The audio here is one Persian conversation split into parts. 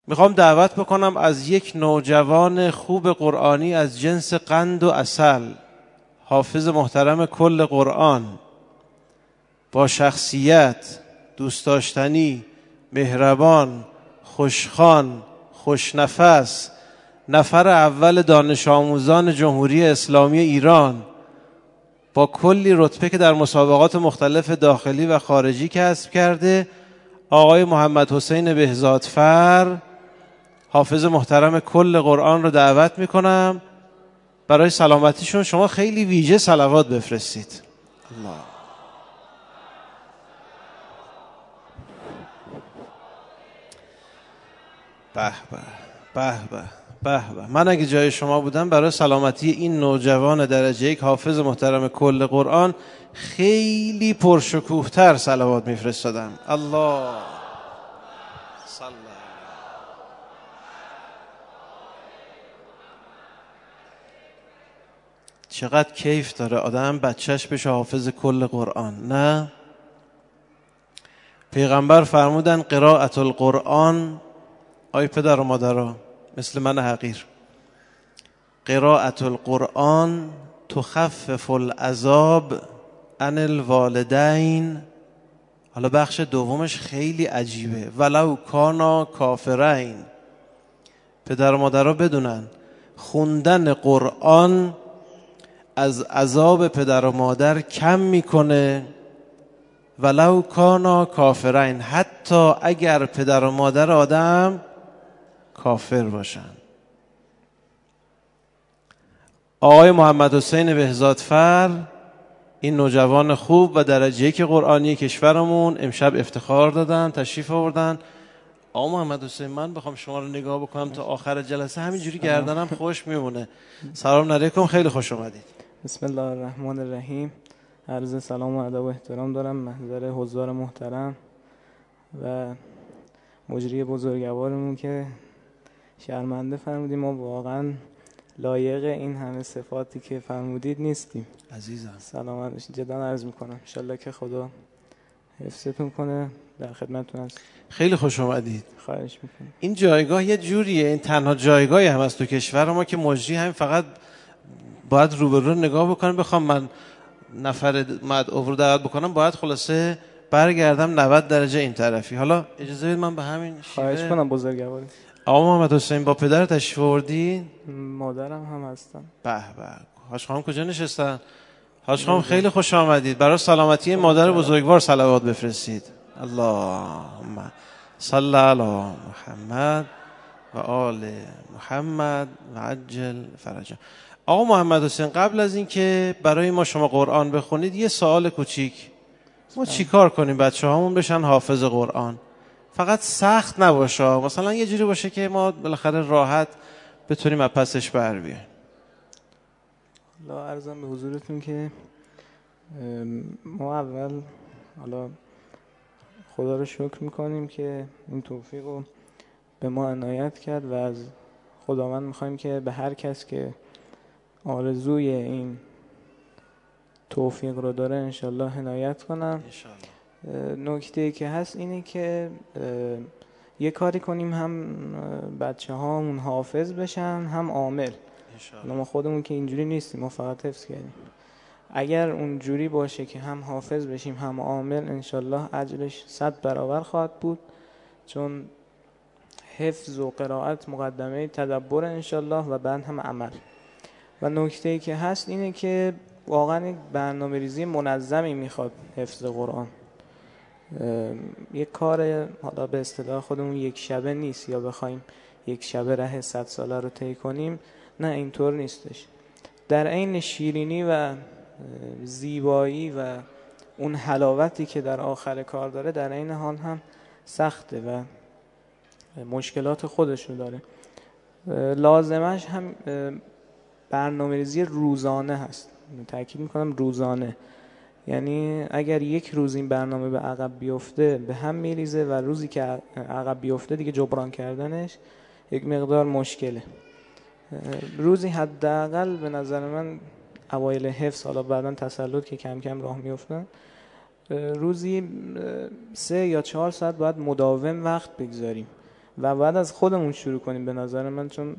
میخوام دعوت بکنم از یک نوجوان خوب قرآنی از جنس قند و عسل، حافظ محترم کل قرآن، با شخصیت، دوست داشتنی، مهربان، خوشخوان، خوشنفس، نفر اول دانش آموزان جمهوری اسلامی ایران، با کلی رتبه که در مسابقات مختلف داخلی و خارجی کسب کرده، آقای محمد حسین بهزادفر، حافظ محترم کل قرآن رو دعوت میکنم برای سلامتیشون شما خیلی ویژه صلوات بفرستید. الله. به به به به به به. من اگه جای شما بودم برای سلامتی این نوجوان درجه یک حافظ محترم کل قرآن خیلی پرشکوه‌تر صلوات میفرستادم. الله صلی. چقدر کیف داره آدم بچهش بشه حافظ کل قرآن، نه؟ پیغمبر فرمودن قرائت القرآن، آی پدر و مادرها مثل من حقیر، قرائت القرآن تخفف العذاب عن الوالدین. حالا بخش دومش خیلی عجیبه، ولو کانا کافرین. پدر و مادرها بدونن خوندن قرآن از عذاب پدر و مادر کم میکنه، ولو کانا کافرین، حتی اگر پدر و مادر آدم کافر باشن. آقای محمد حسین بهزادفر، این نوجوان خوب و درجه یک قرآنی کشورمون، امشب افتخار دادن، تشریف آوردن. آقا محمد حسین، من بخوام شما رو نگاه بکنم تا آخر جلسه همینجوری گردنم خوش میمونه. سلام علیکم، خیلی خوش اومدید. بسم الله الرحمن الرحیم. عرض سلام و ادب و احترام دارم محضر حضار محترم و مجری بزرگوارمون که شرمنده فرمودیم، ما واقعا لایق این همه صفاتی که فرمودید نیستیم. عزیزم سلامت باشید. جدا عرض میکنم انشالله که خدا حفظتون کنه. در خدمتتون هست. خیلی خوش اومدید. خواهش میکنم. این جایگاه یه جوریه، این تنها جایگاهی هم از تو کشور ما که مجری همین فقط باید روبرو نگاه بکنم. بخوام من نفر مدعو رو دعوت بکنم باید خلاصه برگردم 90 درجه این طرفی. حالا اجازه بدید من به همین خواهش کنم بزرگواری. آقا محمد حسین با پدر تشریف آوردی؟ مادرم هم هستم. به به. حاج خانم کجا نشستن؟ حاج خانم خیلی خوش آمدید. برای سلامتی مادر بزرگوار صلوات بفرستید. اللهم صل علی محمد و آل محمد و عجل فرجه. آقا محمد حسین، قبل از این که برای ما شما قرآن بخونید یه سوال کوچیک، ما چیکار کنیم بچه هامون بشن حافظ قرآن؟ فقط سخت نباشه، مثلا یه جوری باشه که ما بالاخره راحت بتونیم از پسش بر بیایم. حالا عرضم به حضورتون که ما اول حالا خدا رو شکر میکنیم که این توفیق رو به ما عنایت کرد و از خداوند میخوایم که به هر کس که آرزوی این توفیق رو داره انشالله عنایت کنم. نکته که هست اینه که یه کاری کنیم هم بچه هامون حافظ بشن هم عامل. ما خودمون که اینجوری نیستیم، ما فقط حفظ کردیم. اگر اون جوری باشه که هم حافظ بشیم هم عامل، انشالله اجرش 100 برابر خواهد بود، چون حفظ و قرائت مقدمه تدبر انشالله و بعد هم عمل. و نکته‌ای که هست اینه که واقعا یک برنامه ریزی منظمی میخواد حفظ قرآن. یک کار حالا به اصطلاح خودمون یک شبه نیست یا بخوایم یک شبه ره 100 ساله رو طی کنیم، نه اینطور نیستش. در عین شیرینی و زیبایی و اون حلاوتی که در آخر کار داره، در عین حال هم سخته و مشکلات خودش رو داره. لازمش هم برنامه‌ریزی روزانه هست. تأکید میکنم روزانه، یعنی اگر یک روز این برنامه به عقب بیفته به هم میریزه و روزی که عقب بیفته دیگه جبران کردنش یک مقدار مشکله. روزی حداقل به نظر من اوایل حفظ، حالا بعداً تسلط که کم کم راه میافتن، روزی 3 یا 4 ساعت باید مداوم وقت بگذاریم و بعد از خودمون شروع کنیم به نظر من، چون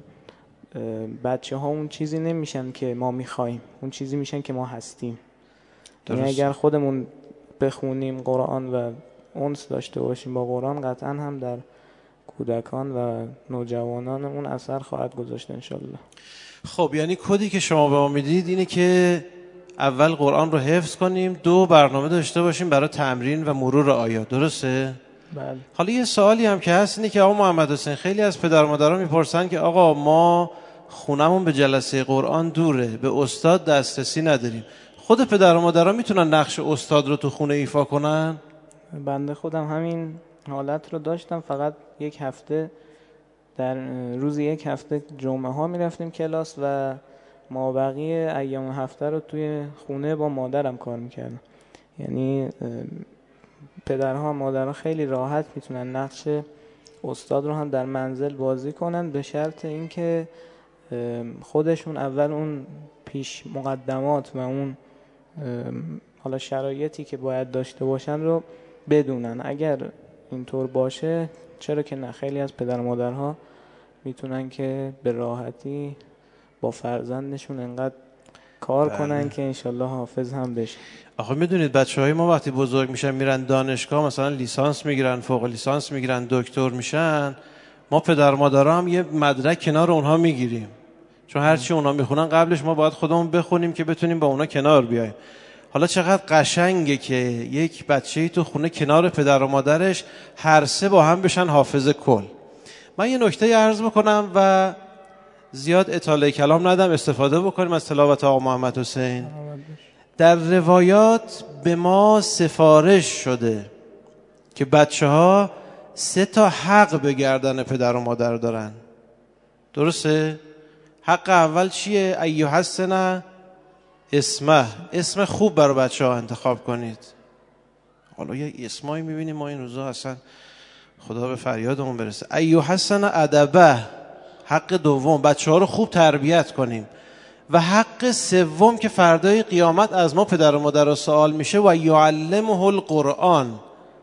بچه ها اون چیزی نمیشن که ما میخوایم، اون چیزی میشن که ما هستیم. یعنی اگر خودمون بخونیم قرآن و انس داشته باشیم با قرآن، قطعا هم در کودکان و نوجوانان اون اثر خواهد گذاشت انشالله. خب یعنی کدی که شما به ما میدید اینه که اول قرآن رو حفظ کنیم، 2 برنامه داشته باشیم برای تمرین و مرور آیات، درسته؟ بله. حالا یه سوالی هم که هست اینه که آقا محمد حسین، خیلی از پدر مادرها میپرسن که آقا ما خونمون به جلسه قرآن دوره، به استاد دسترسی نداریم. خود پدر و مادرها میتونن نقش استاد رو تو خونه ایفا کنن؟ بنده خودم همین حالت رو داشتم، فقط یک هفته در روز یک هفته جمعه ها میرفتیم کلاس و ما بقیه ایام هفته رو توی خونه با مادرم کار میکردم. یعنی پدرها و مادرها خیلی راحت میتونن نقش استاد رو هم در منزل بازی کنن، به شرط اینکه خودشون اول اون پیش مقدمات و اون حالا شرایطی که باید داشته باشن رو بدونن. اگر اینطور باشه چرا که نه، خیلی از پدر و مادرها میتونن که به راحتی با فرزندشون انقدر کار کنن که انشالله حافظ هم بشه. آخه میدونید بچه‌های ما وقتی بزرگ میشن میرن دانشگاه، مثلا لیسانس میگیرن، فوق لیسانس میگیرن، دکتر میشن، ما پدر مادرها هم یه مدرک کنار اونها میگیریم، چون هرچی اونها میخونن قبلش ما باید خودمون بخونیم که بتونیم با اونا کنار بیایم. حالا چقدر قشنگه که یک بچه‌ای تو خونه کنار پدر و مادرش هر سه با هم بشن حافظ کل. من یه نکته عرض بکنم و زیاد اطاله کلام ندم، استفاده بکنیم از تلاوت آقا محمد حسین. در روایات به ما سفارش شده که بچه‌ها 3 حق به گردن پدر و مادر دارن، درسته؟ حق اول چیه؟ ایحسن اسمه، اسم خوب برای بچه‌ها انتخاب کنید. حالا یه اسمایی می‌بینیم ما این روزا، اصلا خدا به فریادمون برسه. ایحسن ادبه، حق دوم بچه‌ها رو خوب تربیت کنیم. و حق سوم که فردای قیامت از ما پدر و مادر سوال میشه، و یعلمه القرآن.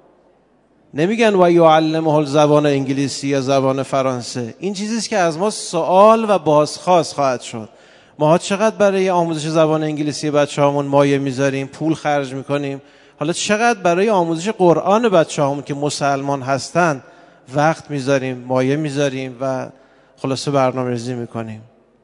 نمیگن و یعلمه الزبان انگلیسی یا زبان فرانسه، این چیزیست که از ما سوال و بازخواست خواهد شد. ما چقدر برای آموزش زبان انگلیسی بچه‌هامون مایه میذاریم، پول خرج میکنیم، حالا چقدر برای آموزش قرآن بچه‌هامون که مسلمان هستن وقت میذاریم، مایه میذاریم و خلاصه برنامه‌ریزی میکنیم.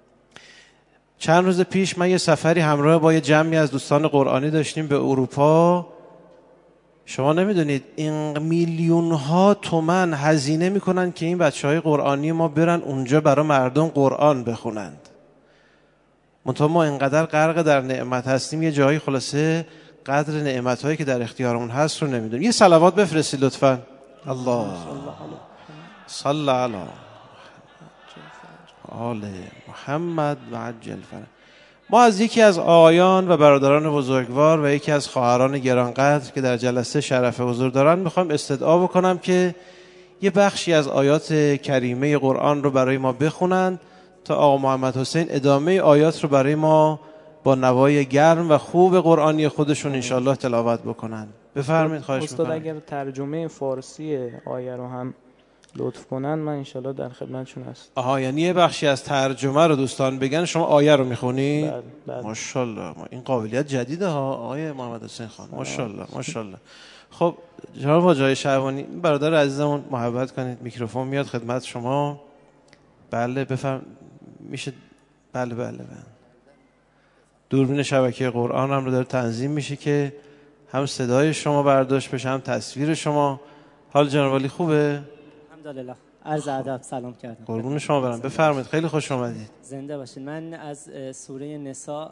چند روز پیش من یه سفری همراه با یه جمعی از دوستان قرآنی داشتیم به اروپا. شما نمیدونید این میلیون ها تومن هزینه میکنن که این بچهای قرآنی ما برن اونجا برای مردم قرآن بخونند. منتها ما اینقدر غرق در نعمت هستیم، یه جایی خلاصه قدر نعمت‌هایی که در اختیارمون هست رو نمیدونیم. یه صلوات بفرستید لطفاً. الله صلی علی آل محمد و عجل فرج. ما از یکی از آقایان و برادران بزرگوار و یکی از خواهران گرانقدر که در جلسه شرف حضور دارن میخوام استدعا بکنم که یه بخشی از آیات کریمه قرآن رو برای ما بخونند تا آقا محمد حسین ادامه آیات رو برای ما با نوای گرم و خوب قرآنی خودشون انشالله تلاوت بکنن. بفرمایید. خواهش میکنم. استاد اگر ترجمه فارسی آیه رو هم لطف کنن من انشالله در خدمتشون هستم. یعنی یه بخشی از ترجمه رو دوستان بگن، شما آیه رو میخونی؟ بله. ماشاءالله، این قابلیت جدیده ها آقای محمد حسین خان. ماشاءالله ماشاءالله. خب جناب حاجی شعبانی، برادر عزیزمون محبت کنید، میکروفون میاد خدمت شما. بله بفرم میشه. بله. دوربین شبکه قرآن هم رو داره تنظیم میشه که هم صدای شما برداشت بشه هم تصویر شما. حال جناب علی خوبه؟ الحمدلله. عرض ادب سلام کردم. قربون شما برم. بفرمایید، خیلی خوش اومدید. زنده باشید. من از سوره نساء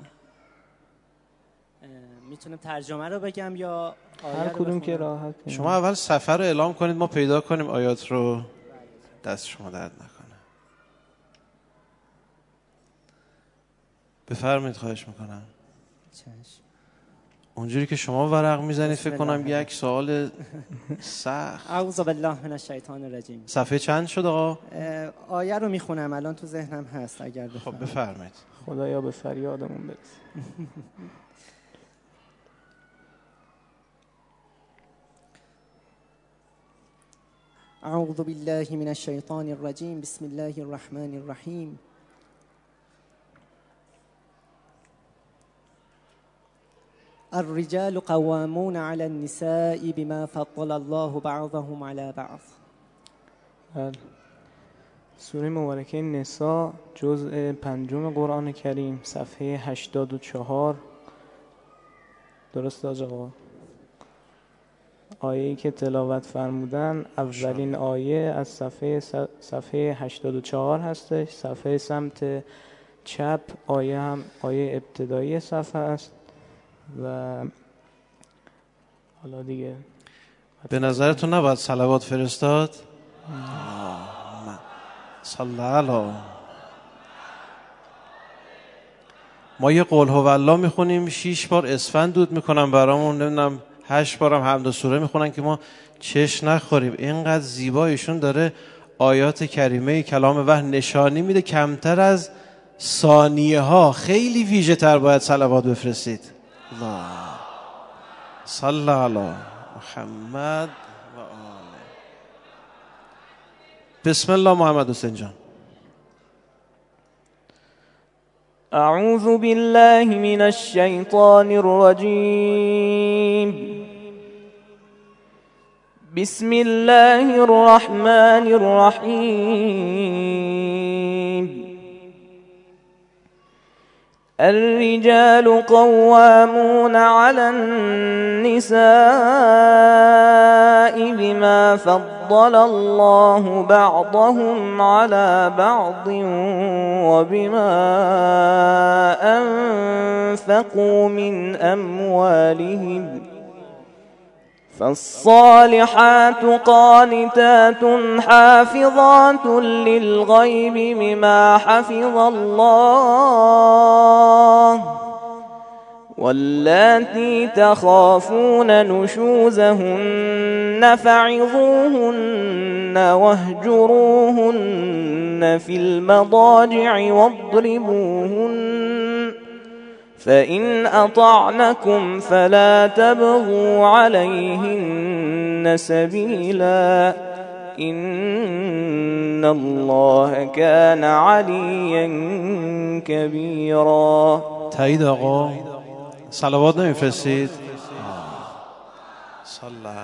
میتونم ترجمه رو بگم یا آیه هر رو کدوم که بخونم؟ راحت. شما اول سفر رو اعلام کنید ما پیدا کنیم آیات رو. دست شما درد نکنه. بفرمایید خواهش میکنم. چشم. اونجوری که شما ورق میزنید فکر کنم یک سوال سخت. اعوذ بالله من الشیطان الرجیم. صفحه چند شد آقا؟ آیه رو میخونم الان تو ذهنم هست اگر خب بفرمایید. خدایا به فریادمون برس. اعوذ بالله من الشیطان الرجیم بسم الله الرحمن الرحیم الرجال قوامون على النساء بما فضل الله بعضهم على بعض. سوره مبارکه نساء جزء 5 قرآن کریم صفحه 84. درست آقا؟ آیه‌ای که تلاوت فرمودن اولین آیه از صفحه 84 هستش. صفحه سمت چپ آیه هم آیه ابتدایی صفحه است و حالا دیگه به نظرتون نباید صلوات فرستاد؟ صلی الله. ما یه قل هو الله میخونیم 6 بار اسفند دود میکنم برامون، نمیدونم 8 بارم حمد و سوره میخونن که ما چش نخوریم. اینقدر زیبایشون داره آیات کریمه کلام وحی نشانی میده. کمتر از ثانیه ها خیلی ویژه تر باید صلوات بفرستید. الله صلی علی محمد و آله. بسم الله محمد حسین جان. اعوذ بالله من الشیطان الرجیم بسم الله الرحمن الرحیم الرجال قوامون على النساء بما فضل الله بعضهم على بعض وبما أنفقوا من أموالهم فالصالحات قانتات حافظات للغيب بما حفظ الله واللاتي تخافون نشوزهن فعظوهن واهجروهن في المضاجع واضربوهن فإن أطعنكم فلا تبغوا عليهن سبيلا إن الله كان عليا كبيرا. تایید آقا. صلوات نمیفرستید؟ صلی الله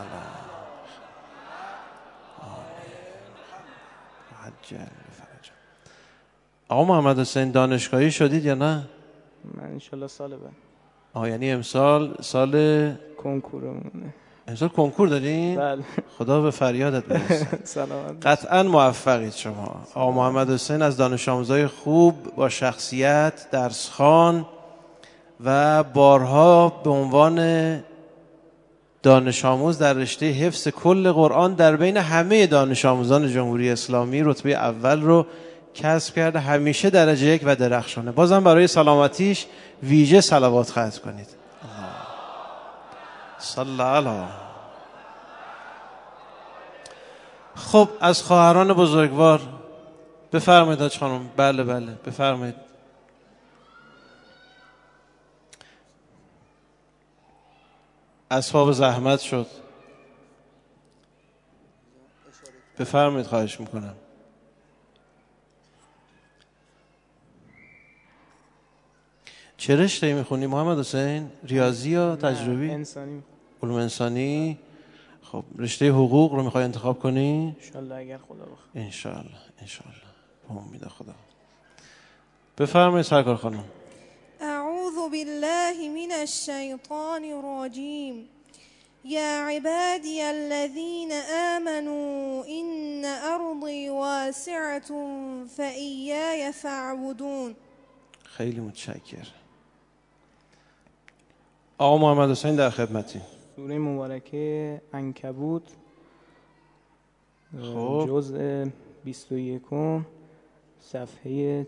عجل فرج. آقا محمد حسین دانشگاهی شدید یا نه؟ من انشالله سال بعد. یعنی امسال سال کنکورمونه. امسال کنکور دارین؟ بله. خدا به فریادت برسه. سلامت. قطعا موفقید شما. آقا محمد حسین از دانش آموزای خوب با شخصیت، درسخوان و بارها به عنوان دانش آموز در رشته حفظ کل قرآن در بین همه دانش آموزان جمهوری اسلامی رتبه اول رو کسب کرده. همیشه درجه 1 و درخشانه. بازم برای سلامتیش ویژه صلوات ختم کنید. صلی الله. خب از خواهران بزرگوار بفرمایید حاج خانم. بله بفرمایید. اسباب زحمت شد. بفرمایید خواهش میکنم. چه رشته‌ای میخونی محمد حسین؟ ریاضی یا تجربی؟ انسانی. علوم انسانی. خب رشته حقوق رو میخوای انتخاب کنی؟ انشالله اگر خدا بخواد. انشالله به امید خدا. بفرمایید سرکار خانم. اعوذ بالله من الشیطان الرجیم یا عبادی الذین آمنوا این ارضی واسعة فإیای فاعبدون. خیلی متشکرم. آقا محمد حسین در خدمتی. سوره مبارکه عنکبوت جزء 21 صفحه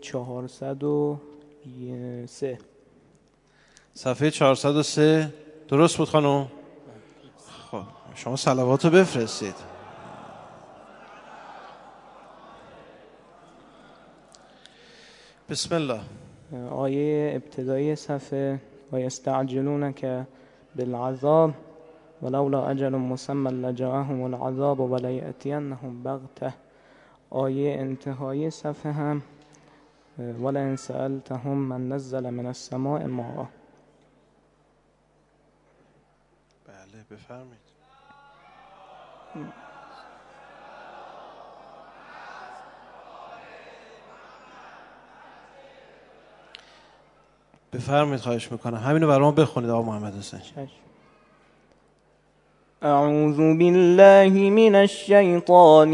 403. صفحه 403 درست بود خانم؟ خب شما صلواتو بفرستید. بسم الله. آیه ابتدایی صفحه و یستعجلونک بالعذاب ولولا اجل مسمى لجاءهم العذاب وليأتینهم بغته. آیه انتهای صفحه هم ولئن سألتهم من نزل من السماء ماء. بله بفرمایید. بفرمایید خواهش میکنم. همینو برام بخونید آقا محمد حسین. اعوذ بالله من الشیطان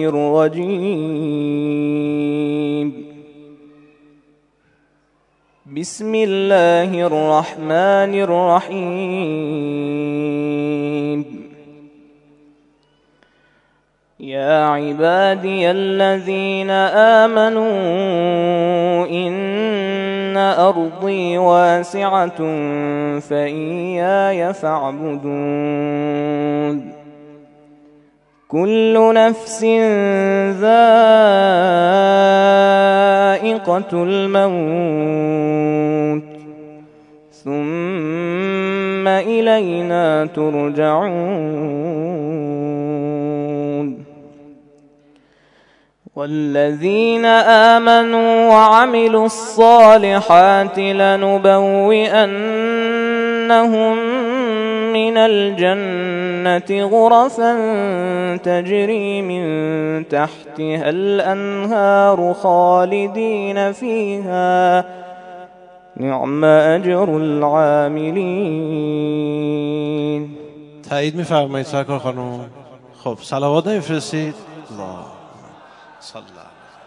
الرجیم. بسم الله الرحمن الرحیم. يا عبادي الذين آمنوا إن أرضي واسعة فإياي فاعبدون. كل نفس ذائقة الموت ثم إلينا ترجعون. والذين آمنوا وعملوا الصالحات لنبوئنهم من الجنة غرفا تجري من تحتها الأنهار خالدين فيها نعم أجر العاملين. تایید می‌فرمایید سرکار خانم؟ خب صلوات نمی‌فرستید؟ الله صلی الله.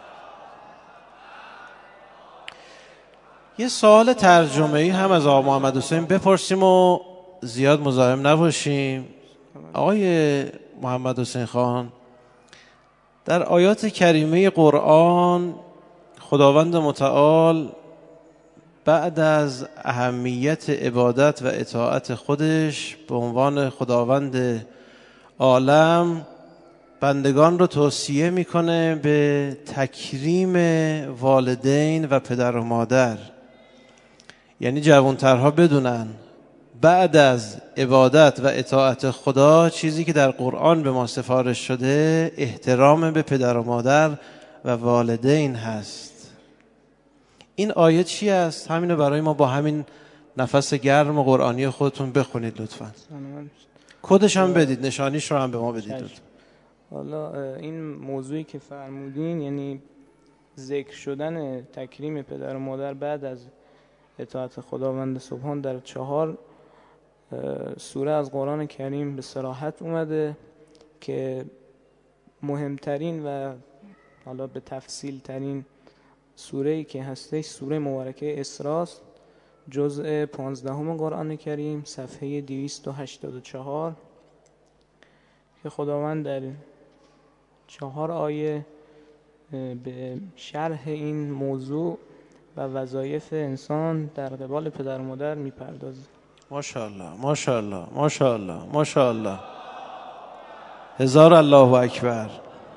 یه سوال ترجمه‌ای هم از آقا محمد حسین بپرسیم و زیاد مزاحم نباشیم. آقای محمد حسین خان، در آیات کریمه قرآن خداوند متعال بعد از اهمیت عبادت و اطاعت خودش به عنوان خداوند عالم بندگان رو توصیه میکنه به تکریم والدین و پدر و مادر. یعنی جوانترها بدونن بعد از عبادت و اطاعت خدا چیزی که در قرآن به ما سفارش شده احترام به پدر و مادر و والدین هست. این آیه چی است؟ همینو برای ما با همین نفس گرم قرآنی خودتون بخونید لطفاً. کدش هم بدید، نشانیش رو هم به ما بدید لطفاً. حالا این موضوعی که فرمودین، یعنی ذکر شدن تکریم پدر و مادر بعد از اطاعت خداوند سبحان در 4 سوره از قرآن کریم به صراحت اومده که مهمترین و حالا به تفصیل ترین سوره‌ای که هستش سوره مبارکه اسراء، جزء 15 قرآن کریم، صفحه 284 که خداوند در 4 آیه به شرح این موضوع و وظایف انسان در قبال پدر و مادر میپردازه. ماشاءالله ماشاءالله ماشاءالله ماشاءالله. هزار الله اکبر.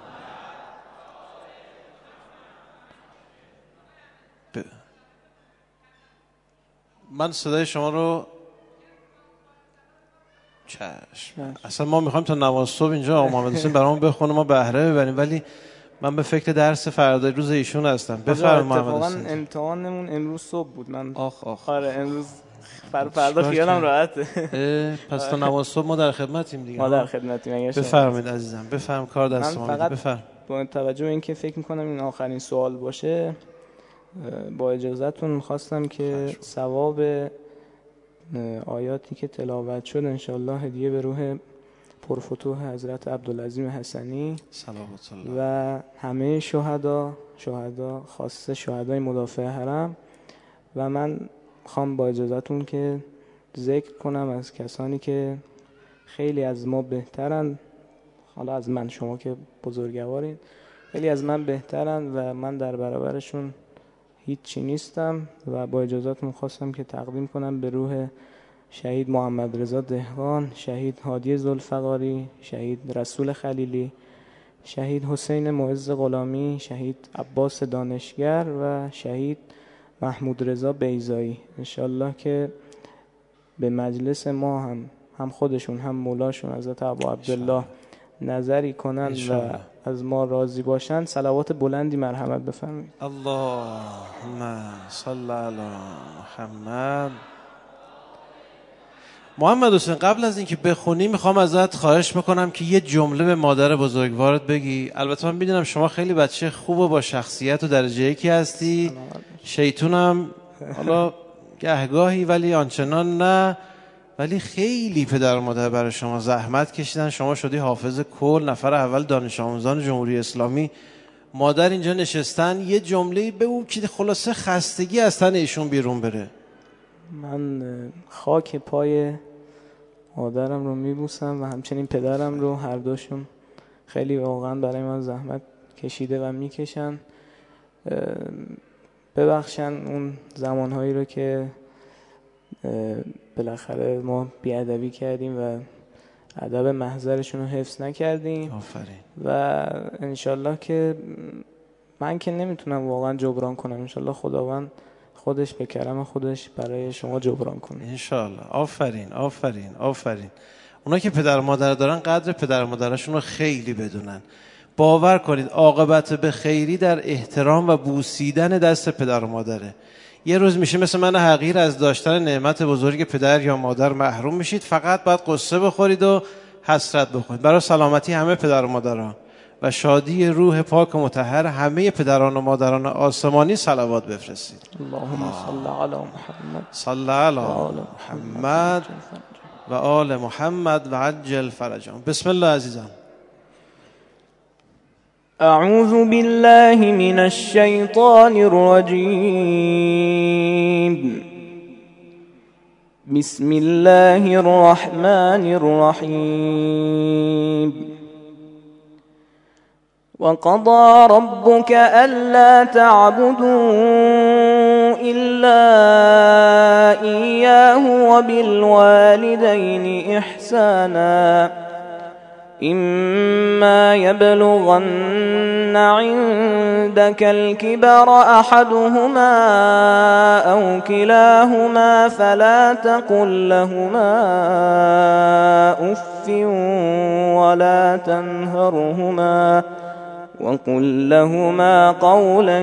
من صدای شما رو چشم. اصلا ما میخوایم تا نماز صبح اینجا آقا محمد حسین برامون بخونه ما بهره ببریم، ولی من به فکر درس فردا روز ایشون هستم. بفرمایید محمد حسین. اتفاقا امتحانمون امروز صبح بود. من آخ آره امروز فردا خیالم راحته. پس تا نماز صبح ما در خدمتیم دیگه. ما در خدمتیم. بفرمایید عزیزم. بفرم کار دست ما. بفرم. با توجه به اینکه فکر میکنم این آخرین سوال باشه، با اجازهتون میخواستم که ثواب آیاتی که تلاوت شد انشالله هدیه به روح پرفتوح حضرت عبدالعظیم حسنی و همه شهدا خاصه شهدای مدافع حرم. و من خوام با اجازهتون که ذکر کنم از کسانی که خیلی از ما بهترن، حالا از من، شما که بزرگوارین، خیلی از من بهترن و من در برابرشون هیچی نیستم و با اجازهتون خواستم که تقدیم کنم به روح شهید محمد رضا دهقان، شهید هادی ذوالفقاری، شهید رسول خلیلی، شهید حسین معز غلامی، شهید عباس دانشگر و شهید محمود رضا بیضایی. انشالله که به مجلس ما هم هم خودشون هم مولاشون حضرت ابو عبدالله نظری کنن و از ما راضی باشن، صلوات بلندی مرحمت بفرمایید. اللهم صل علی محمد. محمد حسین، قبل از اینکه بخونی میخوام ازت خواهش بکنم که یه جمله به مادر بزرگوارت بگی. البته من میدونم شما خیلی بچه خوب و با شخصیت و درجه یکی هستی، شیطونم حالا گهگاهی ولی آنچنان نه، ولی خیلی پدر و مادر برای شما زحمت کشیدن، شما شدی حافظ کل، نفر اول دانش آموزان جمهوری اسلامی. مادر اینجا نشستن، یه جمله‌ای بگو که خلاصه خستگی از تن ایشون بیرون بره. من خاک پای مادرم رو میبوسم و همچنین پدرم رو، هر دوشون خیلی واقعا برای من زحمت کشیده و میکشن. ببخشن اون زمانهایی رو که بالاخره ما بیادبی کردیم و ادب محضرشون رو حفظ نکردیم. آفرین. و انشالله که من که نمیتونم واقعا جبران کنم، انشالله خداوند خودش به کرم خودش برای شما جبران کنه انشالله. آفرین آفرین آفرین. اونا که پدر و مادر دارن قدر پدر و مادرشون رو خیلی بدونن. باور کنید عاقبت به خیری در احترام و بوسیدن دست پدر و مادره. یه روز میشه مثل من حقیر از داشتن نعمت بزرگ پدر یا مادر محروم میشید، فقط باید قصه بخورید و حسرت بخورید. برای سلامتی همه پدر و مادران و شادی روح پاک و مطهر همه پدران و مادران آسمانی صلوات بفرستید. اللهم صل علی محمد صل علی محمد و آل محمد و عجل فرجهم. بسم الله عزیزان. اعوذ بالله من الشیطان الرجیم. بسم الله الرحمن الرحیم. وقضى ربك ألا تعبدوا إلا إياه وبالوالدين إحسانا إما يبلغن عندك الكبر أحدهما أو كلاهما فلا تقل لهما أف ولا تنهرهما وقل لهما قولا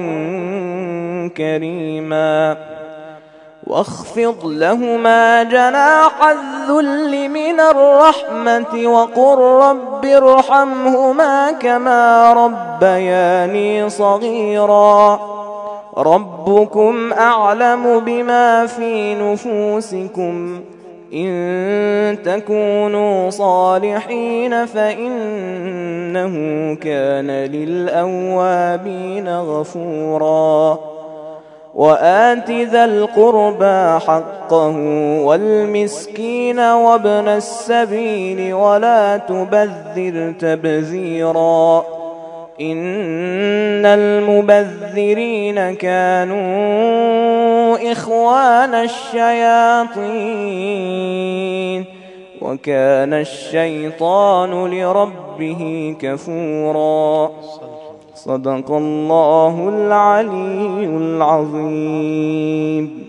كريما واخفض لهما جناح الذل من الرحمة وقل رب ارحمهما كما ربياني صغيرا ربكم أعلم بما في نفوسكم إن تكونوا صالحين فإنه كان للأوابين غفورا وآت ذا القربى حقه والمسكين وابن السبيل ولا تبذر تبذيرا إن المبذرين كانوا إخوان الشياطين وكان الشيطان لربه كفورا صدق الله العلي العظيم.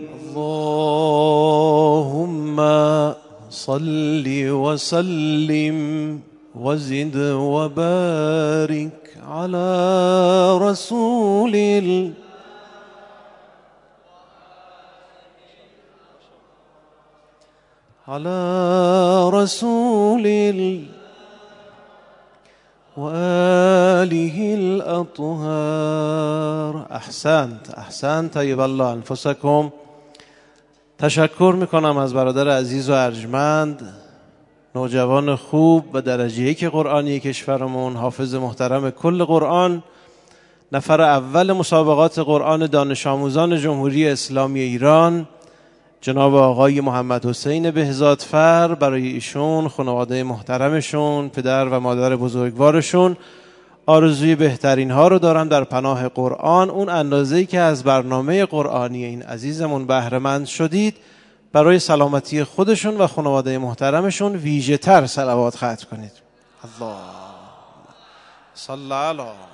اللهم صل وسلم وزد وبارك على رسول وآله الأطهار. احسنت طیب الله انفسکم. تشکر میکنم از برادر عزیز و ارجمند، نوجوان خوب و درجه یک قرآنی کشورمون، حافظ محترم کل قرآن، نفر اول مسابقات قرآن دانش آموزان جمهوری اسلامی ایران، جناب آقای محمد حسین بهزادفر. برای ایشون، خانواده محترمشون، پدر و مادر بزرگوارشون آرزوی بهترین ها رو دارم در پناه قرآن. اون اندازه‌ای که از برنامه قرآنی این عزیزمون بهره مند شدید، برای سلامتی خودشون و خانواده محترمشون ویژه تر صلوات ختم کنید. الله صل علی